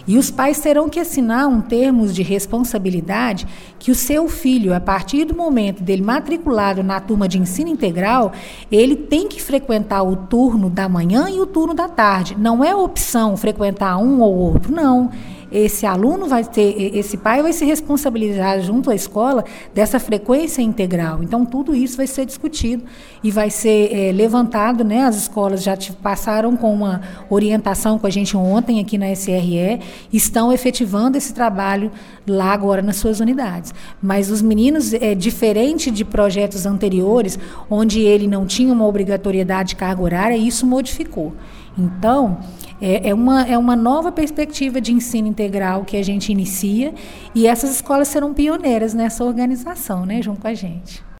E os pais terão que assinar um termo de responsabilidade que o seu filho, a partir do momento dele matriculado na turma de ensino integral, ele tem que frequentar o turno da manhã e o turno da tarde. Não é opção frequentar um ou outro, não. Esse aluno esse pai vai se responsabilizar junto à escola dessa frequência integral. Então, tudo isso vai ser discutido e vai ser levantado, né? As escolas já passaram com uma orientação com a gente ontem aqui na SRE, estão efetivando esse trabalho lá agora nas suas unidades. Mas os meninos, diferente de projetos anteriores, onde ele não tinha uma obrigatoriedade de carga horária, isso modificou. Então, é uma nova perspectiva de ensino integral que a gente inicia, e essas escolas serão pioneiras nessa organização, né, junto com a gente.